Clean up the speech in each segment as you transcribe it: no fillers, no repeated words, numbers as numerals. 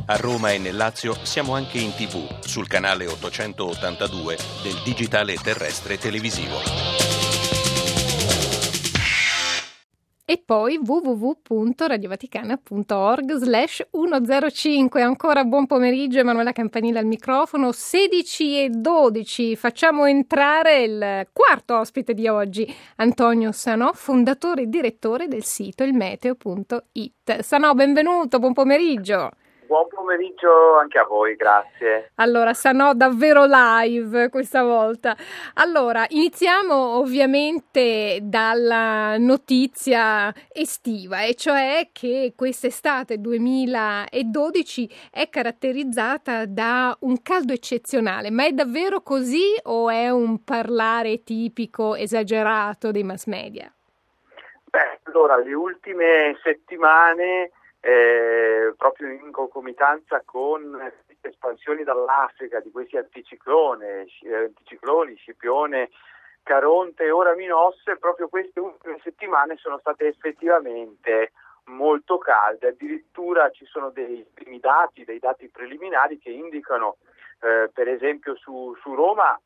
A Roma e nel Lazio siamo anche in TV, sul canale 882 del digitale terrestre televisivo. E poi www.radiovaticana.org/105. Ancora buon pomeriggio, Emanuela Campanile al microfono, 16:12. Facciamo entrare il quarto ospite di oggi, Antonio Sanò, fondatore e direttore del sito ilmeteo.it. Sanò, benvenuto, buon pomeriggio. Buon pomeriggio anche a voi, grazie. Allora, Sanò davvero live questa volta. Allora, iniziamo ovviamente dalla notizia estiva, e cioè che quest'estate 2012 è caratterizzata da un caldo eccezionale. Ma è davvero così o è un parlare tipico, esagerato dei mass media? Allora, le ultime settimane proprio in concomitanza con espansioni dall'Africa di questi anticicloni, Scipione, Caronte e ora Minosse, proprio queste ultime settimane sono state effettivamente molto calde. Addirittura ci sono dei primi dati, dei dati preliminari che indicano per esempio su Roma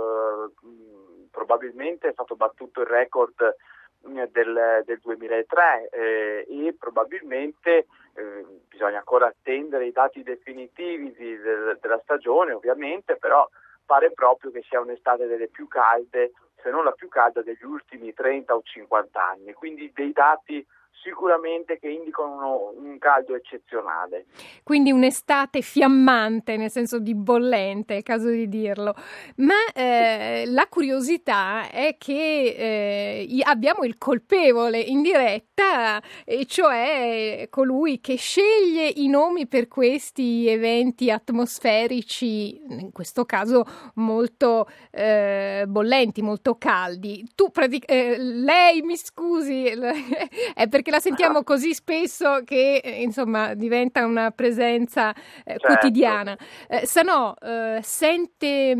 probabilmente è stato battuto il record del 2003 e probabilmente bisogna ancora attendere i dati definitivi della stagione, ovviamente, però pare proprio che sia un'estate delle più calde, se non la più calda degli ultimi 30 o 50 anni, quindi dei dati sicuramente che indicano un caldo eccezionale. Quindi un'estate fiammante, nel senso di bollente, è il caso di dirlo. Ma la curiosità è che abbiamo il colpevole in diretta, e cioè colui che sceglie i nomi per questi eventi atmosferici, in questo caso molto bollenti, molto caldi. Lei, mi scusi, è perché la sentiamo così spesso che insomma diventa una presenza quotidiana. Sanò, sente,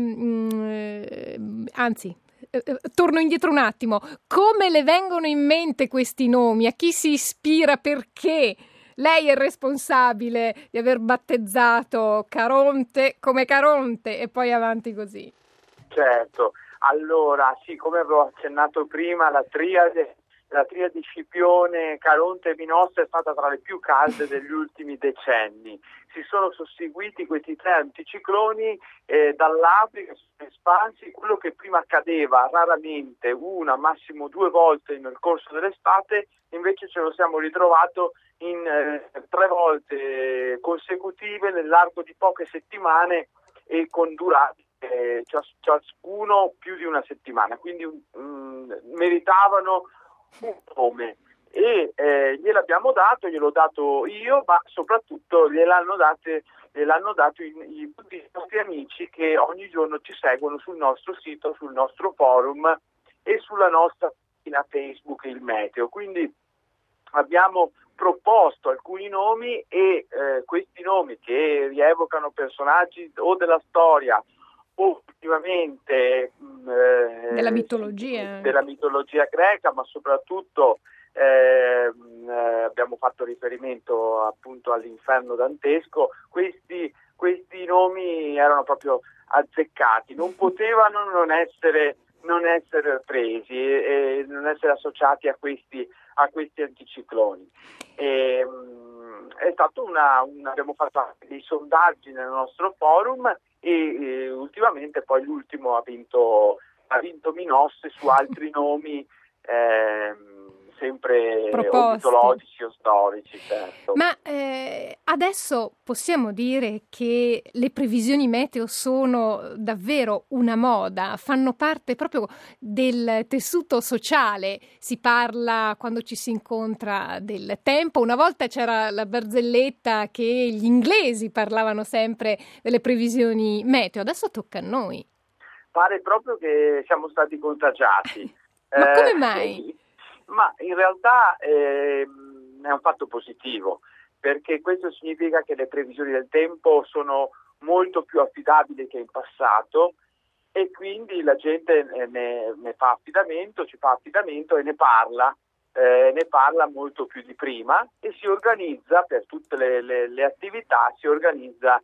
anzi, torno indietro un attimo, come le vengono in mente questi nomi? A chi si ispira? Perché lei è responsabile di aver battezzato Caronte come Caronte e poi avanti così? Certo, allora sì, come avevo accennato prima, la triade Scipione, Caronte e Minosse è stata tra le più calde degli ultimi decenni. Si sono susseguiti questi tre anticicloni dall'Africa, sono espansi. Quello che prima accadeva raramente, una, massimo due volte nel corso dell'estate, invece ce lo siamo ritrovato in 3 volte consecutive nell'arco di poche settimane e con durate ciascuno più di una settimana. Quindi meritavano un nome e gliel'abbiamo dato, gliel'ho dato io, ma soprattutto gliel'hanno dato tutti i nostri amici che ogni giorno ci seguono sul nostro sito, sul nostro forum e sulla nostra pagina Facebook Il Meteo. Quindi abbiamo proposto alcuni nomi e questi nomi che rievocano personaggi o della storia o ultimamente della mitologia greca, ma soprattutto abbiamo fatto riferimento appunto all'inferno dantesco. Questi nomi erano proprio azzeccati, non potevano non essere presi e non essere associati a questi anticicloni. È stato abbiamo fatto anche dei sondaggi nel nostro forum e ultimamente poi l'ultimo ha vinto Minosse su altri nomi sempre mitologici o storici, certo. Ma adesso possiamo dire che le previsioni meteo sono davvero una moda, fanno parte proprio del tessuto sociale. Si parla, quando ci si incontra, del tempo. Una volta c'era la barzelletta che gli inglesi parlavano sempre delle previsioni meteo, adesso tocca a noi. Pare proprio che siamo stati contagiati. Ma come mai? Ma in realtà è un fatto positivo, perché questo significa che le previsioni del tempo sono molto più affidabili che in passato e quindi la gente ne fa affidamento, ci fa affidamento e ne parla ne parla molto più di prima e si organizza per tutte le attività, si organizza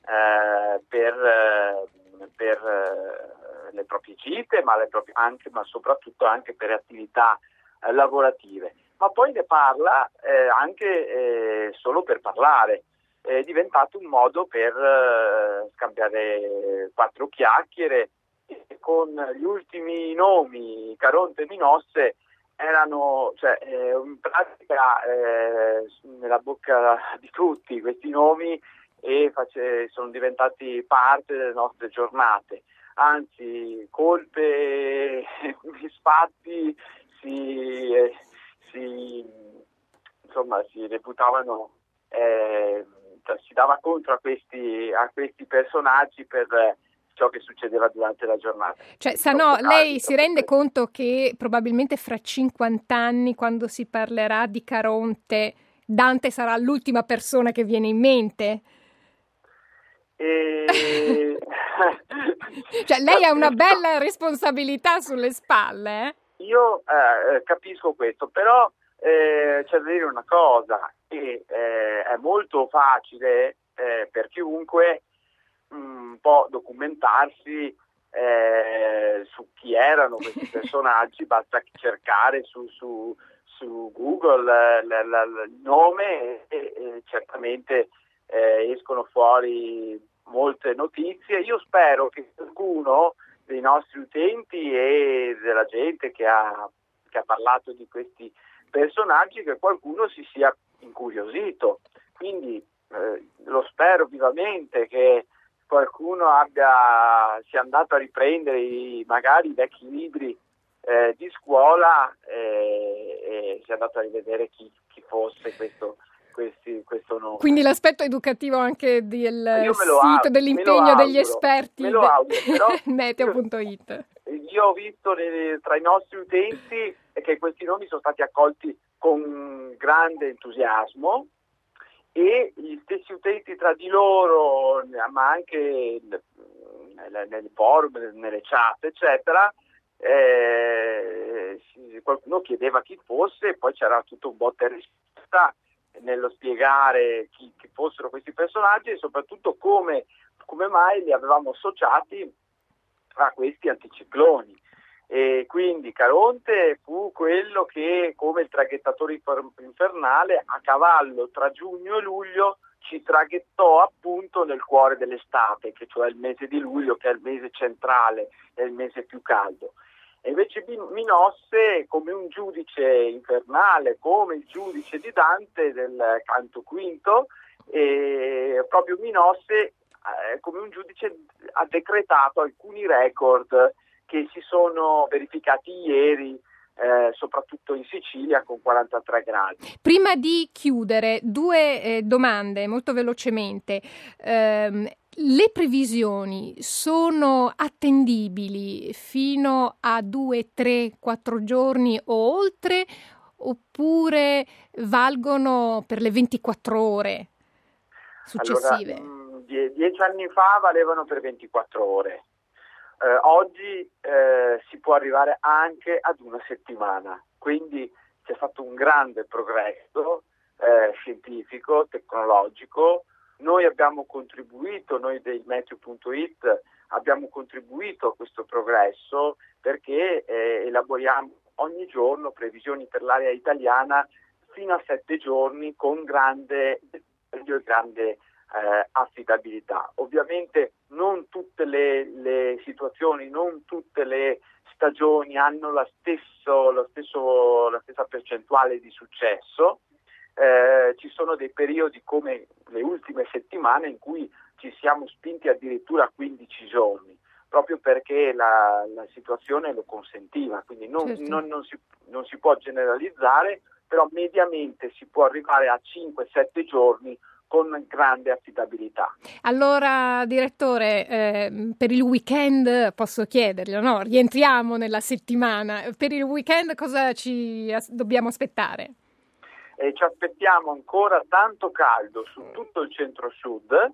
per le proprie gite, ma soprattutto anche per attività lavorative. Ma poi ne parla anche solo per parlare. È diventato un modo per scambiare quattro chiacchiere, e con gli ultimi nomi Caronte e Minosse erano in pratica nella bocca di tutti questi nomi e sono diventati parte delle nostre giornate. Anzi, colpe, misfatti si reputavano, si dava contro a questi personaggi per ciò che succedeva durante la giornata. Cioè, lei si rende conto che probabilmente fra 50 anni, quando si parlerà di Caronte, Dante sarà l'ultima persona che viene in mente? Cioè, lei ha una bella responsabilità sulle spalle, Io capisco questo, però c'è da dire una cosa, che è molto facile per chiunque un po' documentarsi su chi erano questi personaggi. Basta cercare su Google il nome e certamente escono fuori molte notizie. Io spero che qualcuno dei nostri utenti e della gente che ha parlato di questi personaggi, che qualcuno si sia incuriosito. Quindi lo spero vivamente che qualcuno sia andato a riprendere magari i vecchi libri di scuola e sia andato a rivedere chi fosse questo nome. Quindi l'aspetto educativo anche del sito, dell'impegno degli esperti meteo.it. Io ho visto tra i nostri utenti che questi nomi sono stati accolti con grande entusiasmo, e gli stessi utenti tra di loro, ma anche nel forum, nelle chat, eccetera, qualcuno chiedeva chi fosse, e poi c'era tutto un botta e risposta nello spiegare chi fossero questi personaggi e soprattutto come mai li avevamo associati a questi anticicloni. E quindi Caronte fu quello che, come il traghettatore infernale, a cavallo tra giugno e luglio ci traghettò appunto nel cuore dell'estate, che cioè il mese di luglio, che è il mese centrale, è il mese più caldo. E invece Minosse, come un giudice infernale, come il giudice di Dante del canto quinto, e proprio Minosse come un giudice ha decretato alcuni record che si sono verificati ieri, soprattutto in Sicilia, con 43 gradi. Prima di chiudere, due domande molto velocemente. Le previsioni sono attendibili fino a 2, 3, 4 giorni o oltre, oppure valgono per le 24 ore successive? Allora, 10 anni fa valevano per 24 ore. Oggi si può arrivare anche ad una settimana, quindi si è fatto un grande progresso scientifico, tecnologico. Noi abbiamo contribuito, noi del meteo.it abbiamo contribuito a questo progresso, perché elaboriamo ogni giorno previsioni per l'area italiana fino a 7 giorni con grande dettaglio e grande affidabilità. Ovviamente non tutte le situazioni, non tutte le stagioni hanno la stessa percentuale di successo. Ci sono dei periodi come le ultime settimane in cui ci siamo spinti addirittura a 15 giorni, proprio perché la situazione lo consentiva, quindi non si può generalizzare, però mediamente si può arrivare a 5-7 giorni con grande affidabilità. Allora, direttore, per il weekend posso chiederglielo, no? Rientriamo nella settimana. Per il weekend cosa ci dobbiamo aspettare? Ci aspettiamo ancora tanto caldo su tutto il centro-sud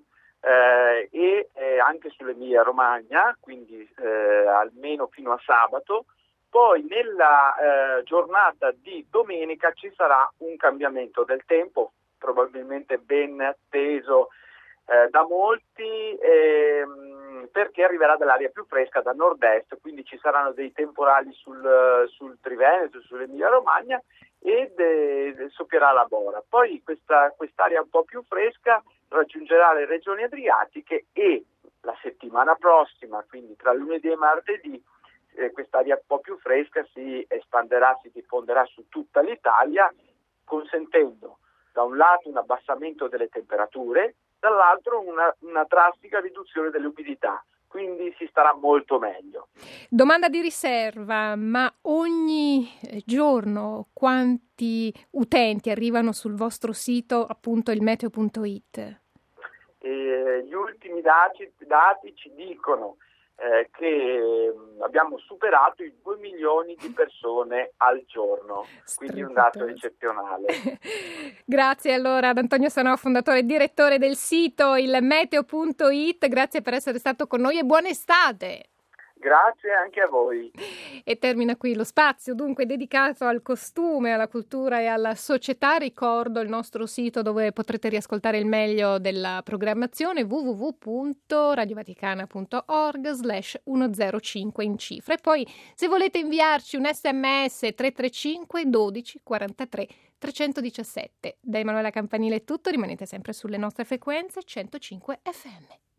e anche sull'Emilia Romagna, quindi almeno fino a sabato, Poi nella giornata di domenica ci sarà un cambiamento del tempo, probabilmente ben atteso da molti, perché arriverà dell'aria più fresca da nord-est, quindi ci saranno dei temporali sul Triveneto, sull'Emilia Romagna, ed soffierà la Bora. Poi quest'area un po' più fresca raggiungerà le regioni adriatiche e la settimana prossima, quindi tra lunedì e martedì, quest'area un po' più fresca si espanderà, si diffonderà su tutta l'Italia, consentendo da un lato un abbassamento delle temperature, dall'altro una drastica riduzione dell'umidità, quindi si starà molto meglio. Domanda di riserva, ma ogni giorno quanti utenti arrivano sul vostro sito, appunto il meteo.it? Gli ultimi dati ci dicono che abbiamo superato i 2 milioni di persone al giorno, quindi un dato eccezionale. Grazie allora ad Antonio Sanò, fondatore e direttore del sito il meteo.it, grazie per essere stato con noi e buona estate! Grazie anche a voi. E termina qui lo spazio dunque dedicato al costume, alla cultura e alla società. Ricordo il nostro sito dove potrete riascoltare il meglio della programmazione, www.radiovaticana.org/105 in cifre. E poi se volete inviarci un SMS 335 12 43 317. Da Emanuela Campanile è tutto, rimanete sempre sulle nostre frequenze 105 FM.